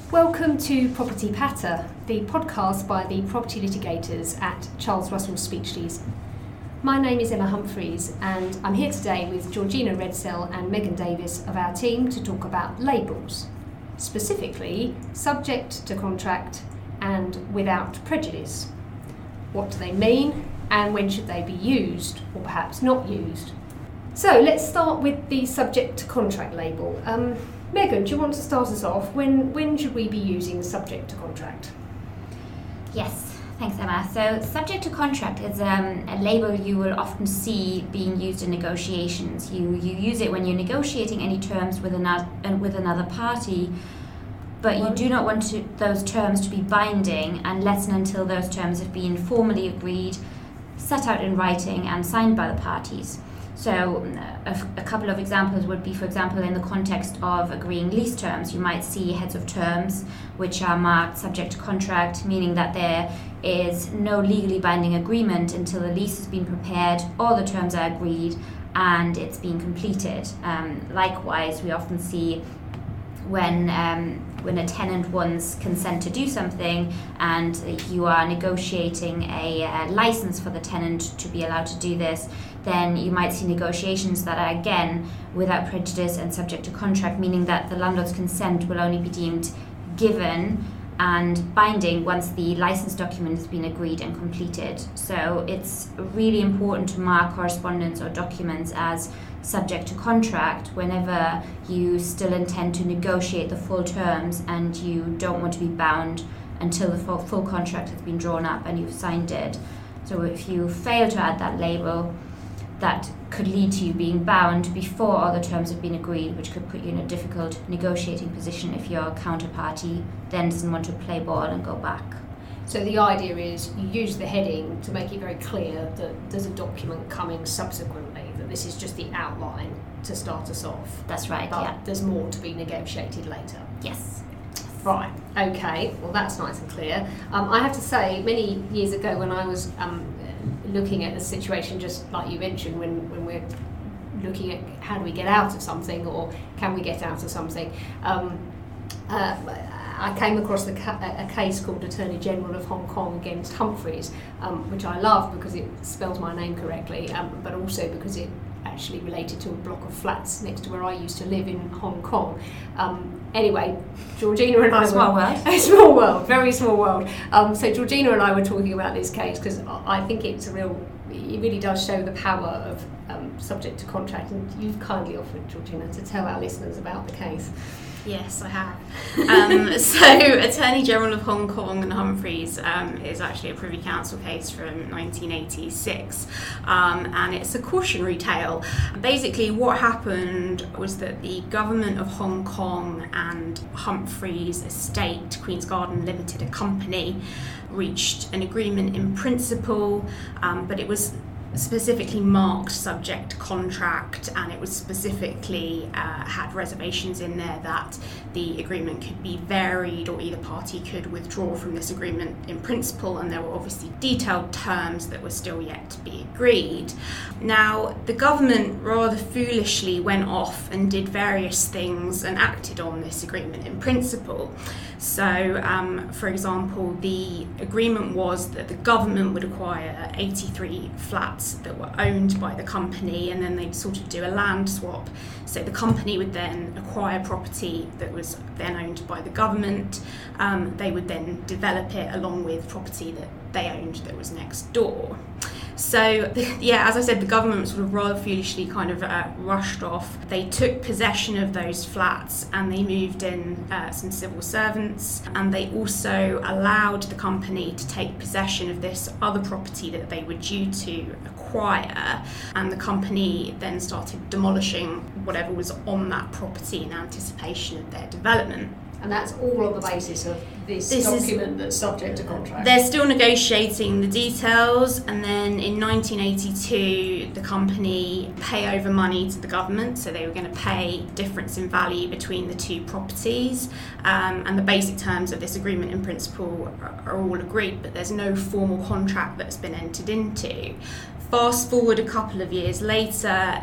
Welcome to Property Patter, the podcast by the property litigators at Charles Russell Speechleys. My name is Emma Humphreys and I'm here today with Georgina Redsell and Megan Davis of our team to talk about labels, specifically subject to contract and without prejudice. What do they mean and when should they be used or perhaps not used? So let's start with the subject to contract label. Megan, do you want to start us off? When should we be using subject to contract? Yes, thanks Emma. So subject to contract is a label you will often see being used in negotiations. You use it when you're negotiating any terms with another party, but you do not want those terms to be binding unless and until those terms have been formally agreed, set out in writing and signed by the parties. So a couple of examples would be, for example, in the context of agreeing lease terms, you might see heads of terms which are marked subject to contract, meaning that there is no legally binding agreement until the lease has been prepared, all the terms are agreed and it's been completed. Likewise, we often see when a tenant wants consent to do something and you are negotiating a license for the tenant to be allowed to do this, then you might see negotiations that are again without prejudice and subject to contract, meaning that the landlord's consent will only be deemed given and binding once the license document has been agreed and completed. So it's really important to mark correspondence or documents as subject to contract whenever you still intend to negotiate the full terms and you don't want to be bound until the full contract has been drawn up and you've signed it. So if you fail to add that label, that could lead to you being bound before all the terms have been agreed, which could put you in a difficult negotiating position if your counterparty then doesn't want to play ball and go back. So the idea is you use the heading to make it very clear that there's a document coming subsequently, that this is just the outline to start us off. That's right, but yeah. There's more to be negotiated later. Yes. Right, okay, well that's nice and clear. I have to say, many years ago when I was looking at the situation, just like you mentioned, when we're looking at how do we get out of something or can we get out of something, I came across a case called Attorney General of Hong Kong against Humphreys, which I love because it spells my name correctly, but also because it actually related to a block of flats next to where I used to live in Hong Kong. Anyway, Georgina and I Small world. A small world, very small world. So Georgina and I were talking about this case because I think it really does show the power of subject to contract, and you've kindly offered, Georgina, to tell our listeners about the case. Yes, I have. So Attorney General of Hong Kong and Humphreys is actually a Privy Council case from 1986, and it's a cautionary tale. Basically what happened was that the government of Hong Kong and Humphreys Estate, Queen's Garden Limited, a company, reached an agreement in principle, but it was specifically marked subject contract, and it was specifically had reservations in there that the agreement could be varied or either party could withdraw from this agreement in principle, and there were obviously detailed terms that were still yet to be agreed. Now, the government rather foolishly went off and did various things and acted on this agreement in principle. So, for example, the agreement was that the government would acquire 83 flats that were owned by the company, and then they'd sort of do a land swap. So the company would then acquire property that was then owned by the government. They would then develop it along with property that they owned that was next door. So, as I said, the government sort of rather foolishly kind of rushed off. They took possession of those flats and they moved in some civil servants, and they also allowed the company to take possession of this other property that they were due to acquire, and the company then started demolishing whatever was on that property in anticipation of their development. And that's all on the basis of this document that's subject to contract. They're still negotiating the details, and then in 1982 the company pay over money to the government, so they were going to pay difference in value between the two properties, and the basic terms of this agreement in principle are all agreed, but there's no formal contract that's been entered into. Fast forward a couple of years later,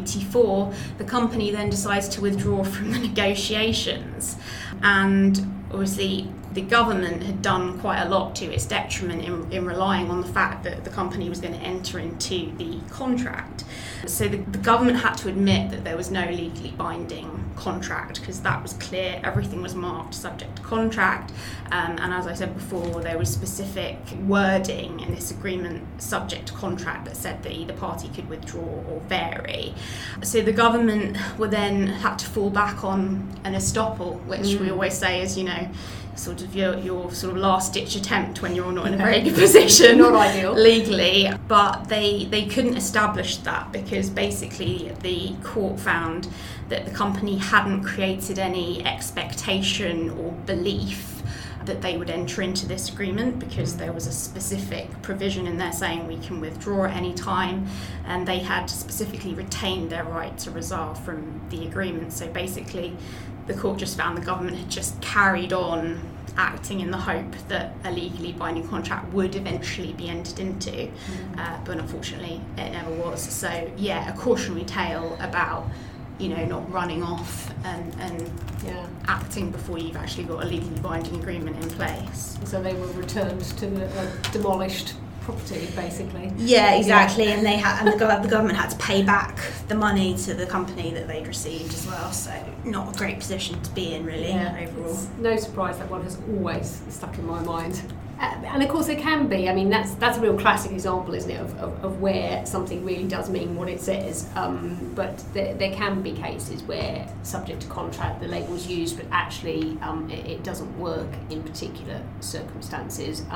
1984, the company then decides to withdraw from the negotiations. And obviously the government had done quite a lot to its detriment in relying on the fact that the company was going to enter into the contract. So the government had to admit that there was no legally binding contract, because that was clear. Everything was marked subject to contract, and as I said before, there was specific wording in this agreement subject to contract that said that either party could withdraw or vary. So the government would then have to fall back on an estoppel, which we always say is, sort of your sort of last ditch attempt when you're not in a very good position, not ideal legally. But they couldn't establish that, because basically the court found that the company hadn't created any expectation or belief that they would enter into this agreement, because there was a specific provision in there saying we can withdraw at any time, and they had specifically retained their right to resolve from the agreement. So basically the court just found the government had just carried on acting in the hope that a legally binding contract would eventually be entered into, but unfortunately it never was. So yeah, a cautionary tale about not running off and acting before you've actually got a legally binding agreement in place. So they were returned to a demolished property, basically. Yeah, exactly. And the government had to pay back the money to the company that they'd received as well. So not a great position to be in, really. Overall. It's no surprise that one has always stuck in my mind. And of course there can be. I mean, that's a real classic example, isn't it, of where something really does mean what it says. But there can be cases where, subject to contract, the label's used, but actually it doesn't work in particular circumstances.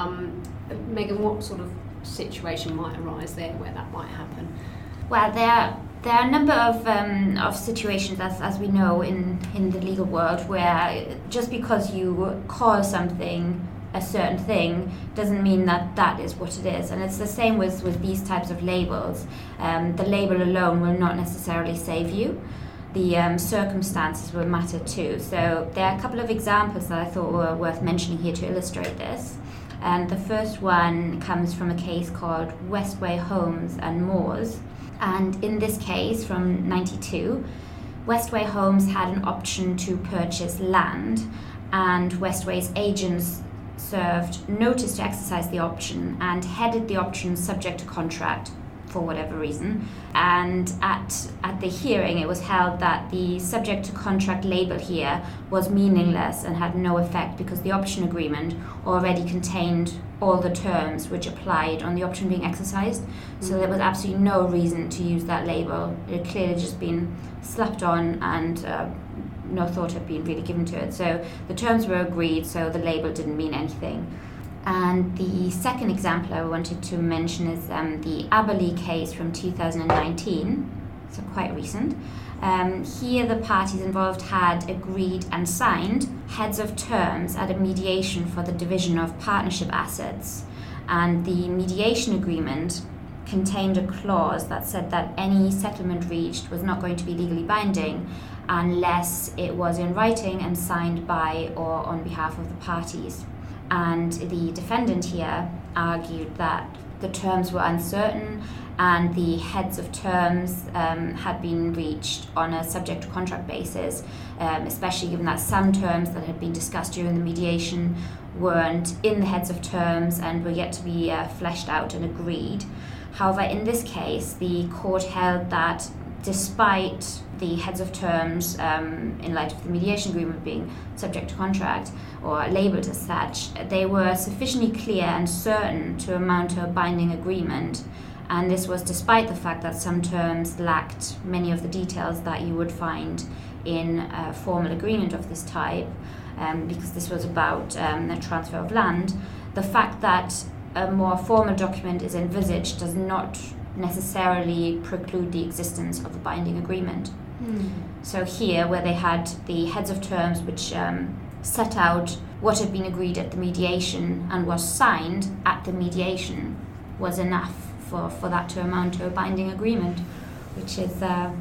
Megan, what sort of situation might arise there where that might happen? Well, there are a number of situations, as we know in the legal world, where just because you call something a certain thing doesn't mean that is what it is. And it's the same with these types of labels. The label alone will not necessarily save you. The circumstances will matter too. So there are a couple of examples that I thought were worth mentioning here to illustrate this. And the first one comes from a case called Westway Homes and Moors. And in this case, from 92, Westway Homes had an option to purchase land, and Westway's agents served notice to exercise the option and headed the option subject to contract for whatever reason. And at the hearing, it was held that the subject to contract label here was meaningless and had no effect, because the option agreement already contained all the terms which applied on the option being exercised. So there was absolutely no reason to use that label. It had clearly just been slapped on, and no thought had been really given to it. So the terms were agreed, so the label didn't mean anything. And the second example I wanted to mention is the Aberley case from 2019, so quite recent. Here the parties involved had agreed and signed heads of terms at a mediation for the division of partnership assets. And the mediation agreement contained a clause that said that any settlement reached was not going to be legally binding unless it was in writing and signed by or on behalf of the parties. And the defendant here argued that the terms were uncertain and the heads of terms had been reached on a subject to contract basis, especially given that some terms that had been discussed during the mediation weren't in the heads of terms and were yet to be fleshed out and agreed. However, in this case, the court held that despite the heads of terms, in light of the mediation agreement being subject to contract or labelled as such, they were sufficiently clear and certain to amount to a binding agreement. And this was despite the fact that some terms lacked many of the details that you would find in a formal agreement of this type, because this was about the transfer of land. The fact that a more formal document is envisaged does not necessarily preclude the existence of a binding agreement. So here, where they had the heads of terms which set out what had been agreed at the mediation and was signed at the mediation, was enough for that to amount to a binding agreement, which is,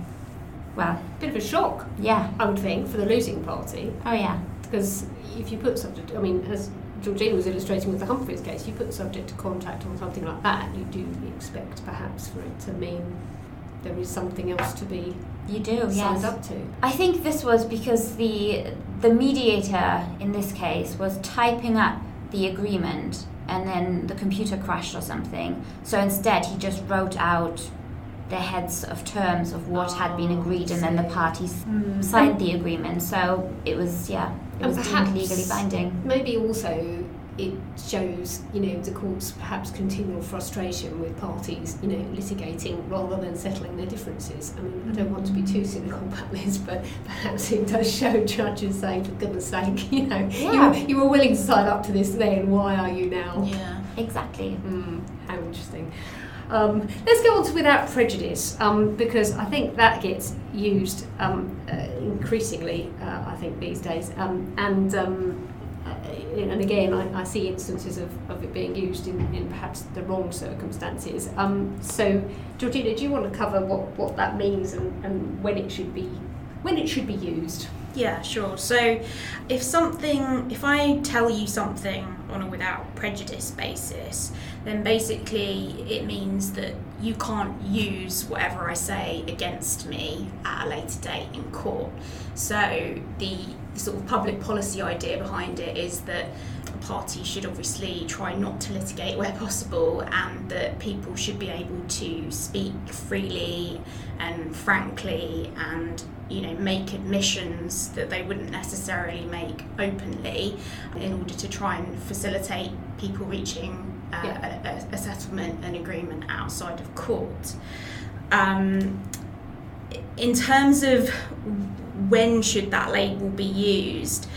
bit of a shock, yeah, I would think, for the losing party. Oh yeah. Because if you put subject, I mean, as Georgina was illustrating with the Humphreys case, you put subject to contract on something like that, you do expect perhaps for it to mean there is something else to be You do, yes. signed up to? I think this was because the mediator in this case was typing up the agreement and then the computer crashed or something. So instead he just wrote out the heads of terms of what had been agreed, and then the parties signed the agreement. So it was deemed legally binding. Maybe also it shows, the court's perhaps continual frustration with parties, litigating rather than settling their differences. I mean, I don't want to be too cynical about this, but perhaps it does show judges saying, for goodness sake, you were willing to sign up to this then, why are you now? Yeah, exactly. How interesting. Let's go on to without prejudice, because I think that gets used increasingly, I think, these days. And again, I see instances of it being used in perhaps the wrong circumstances. So, Georgina, do you want to cover what that means and when it should be used? Yeah, sure. So if I tell you something on a without prejudice basis, then basically it means that you can't use whatever I say against me at a later date in court. So the sort of public policy idea behind it is that the party should obviously try not to litigate where possible, and that people should be able to speak freely and frankly and make admissions that they wouldn't necessarily make openly in order to try and facilitate people reaching a settlement, an agreement outside of court. In terms of when should that label be used,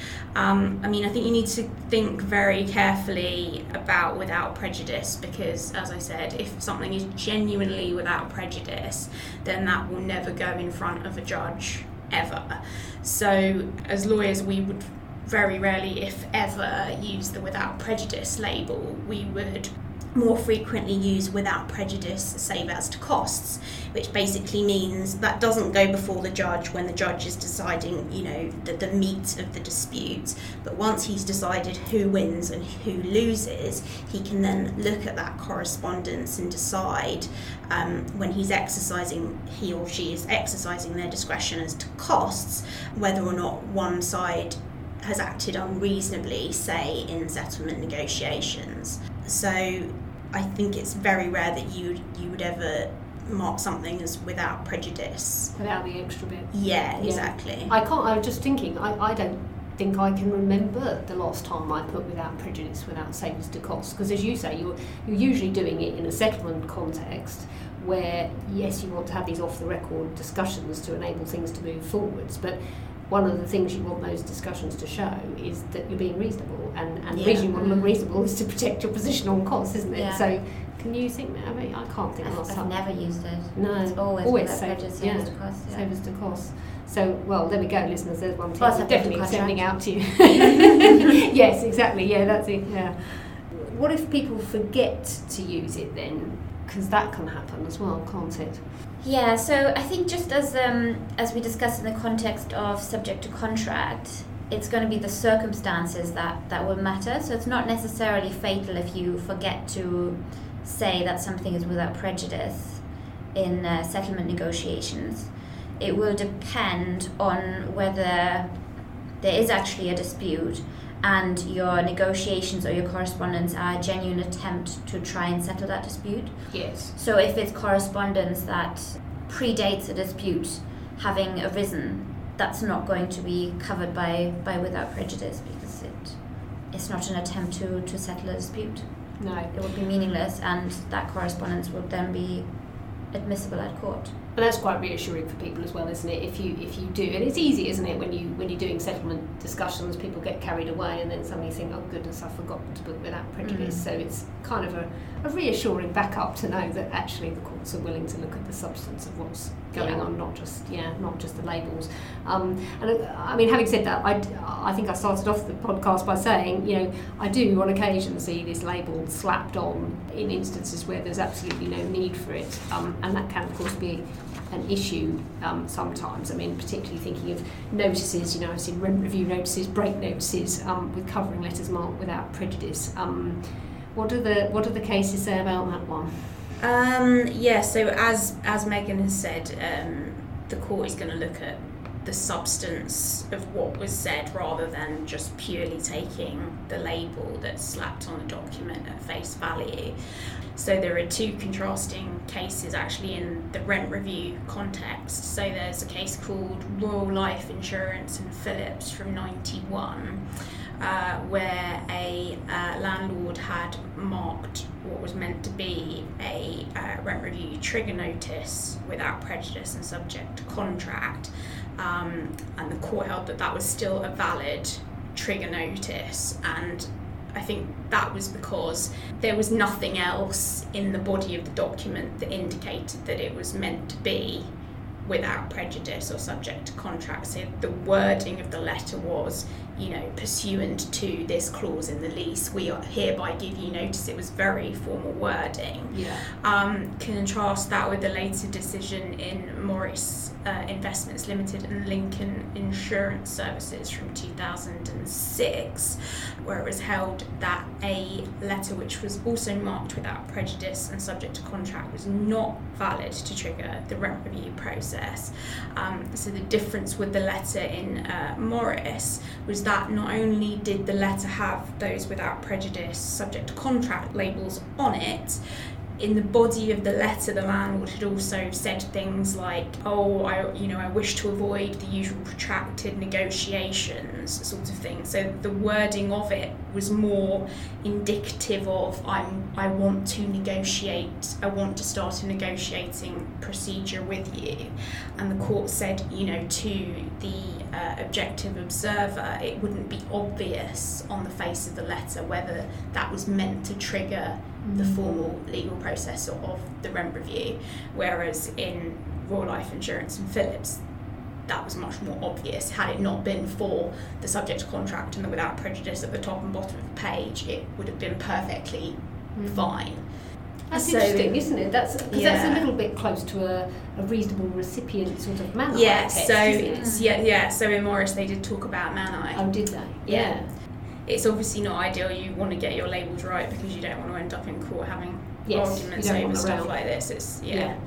I think you need to think very carefully about without prejudice, because, as I said, if something is genuinely without prejudice, then that will never go in front of a judge, ever. So, as lawyers, we would very rarely, if ever, use the without prejudice label. We would more frequently use without prejudice save as to costs, which basically means that doesn't go before the judge when the judge is deciding, the meat of the dispute. But once he's decided who wins and who loses, he can then look at that correspondence and decide when he or she is exercising their discretion as to costs, whether or not one side has acted unreasonably, say, in settlement negotiations. So I think it's very rare that you would ever mark something as without prejudice. Without the extra bit. Yeah, exactly. I was just thinking, I don't think I can remember the last time I put without prejudice, without save as to costs, because as you say, you're usually doing it in a settlement context where, yes, you want to have these off-the-record discussions to enable things to move forwards, but one of the things you want those discussions to show is that you're being reasonable, and the reason you want to look reasonable is to protect your position on costs, isn't it? Yeah. So can you think, I can't think last time. I've never used it. No, it's always save as to costs. Yeah. Save as to costs. So, well, there we go, listeners, there's one tip. Well, Definitely sending out to you. Yes, exactly, yeah, that's it, yeah. What if people forget to use it then? Because that can happen as well, can't it? Yeah, so I think just as we discussed in the context of subject to contract, it's going to be the circumstances that will matter. So it's not necessarily fatal if you forget to say that something is without prejudice in settlement negotiations. It will depend on whether there is actually a dispute and your negotiations or your correspondence are a genuine attempt to try and settle that dispute. Yes. So if it's correspondence that predates a dispute having arisen, that's not going to be covered by without prejudice, because it's not an attempt to settle a dispute. No. It would be meaningless, and that correspondence would then be admissible at court. And that's quite reassuring for people as well, isn't it? If you do, and it's easy, isn't it, when you're doing settlement discussions, people get carried away and then suddenly think, oh goodness, I've forgotten to put without prejudice. So it's kind of a reassuring backup to know that actually the courts are willing to look at the substance of what's going on, not just the labels. And I mean, having said that, I think I started off the podcast by saying, I do on occasion see this label slapped on in instances where there's absolutely no need for it, and that can of course be an issue sometimes. I mean, particularly thinking of notices, I've seen rent review notices, break notices with covering letters marked without prejudice. What do the cases say about that one? So as Megan has said, the court is going to look at the substance of what was said rather than just purely taking the label that's slapped on the document at face value. So there are two contrasting cases actually in the rent review context. So there's a case called Royal Life Insurance and Phillips from 91, where a landlord had marked what was meant to be a rent review trigger notice without prejudice and subject to contract, and the court held that that was still a valid trigger notice, and I think that was because there was nothing else in the body of the document that indicated that it was meant to be without prejudice or subject to contract. So the wording of the letter was, pursuant to this clause in the lease, we hereby give you notice. It was very formal wording. Contrast that with the later decision in Morris Investments Limited and Lincoln Insurance Services from 2006, where it was held that a letter which was also marked without prejudice and subject to contract was not valid to trigger the rent review process. So the difference with the letter in Morris was that not only did the letter have those without prejudice, subject to contract labels on it, in the body of the letter, the landlord had also said things like, I wish to avoid the usual protracted negotiations, sort of thing. So the wording of it was more indicative of, I want to negotiate, I want to start a negotiating procedure with you. And the court said, to the objective observer, it wouldn't be obvious on the face of the letter whether that was meant to trigger the formal legal process of the rent review, whereas in Royal Life Insurance and Phillips that was much more obvious. Had it not been for the subject to contract and the without prejudice at the top and bottom of the page, it would have been perfectly fine. That's interesting, isn't it? That's a little bit close to a reasonable recipient sort of manor test, isn't it? So in Morris they did talk about manor. Oh, did they? Yeah. It's obviously not ideal. You want to get your labels right because you don't want to end up in court having arguments over stuff like this. It's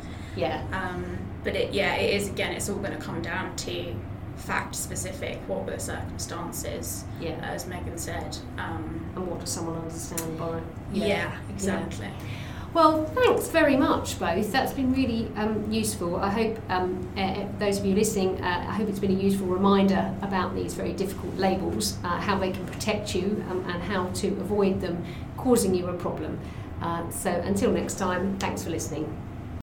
but it is, again, it's all going to come down to fact specific. What were the circumstances? As Megan said. And what does someone understand by? Exactly. Well, thanks very much, both. That's been really useful. I hope those of you listening, I hope it's been a useful reminder about these very difficult labels, how they can protect you and how to avoid them causing you a problem. So until next time, thanks for listening.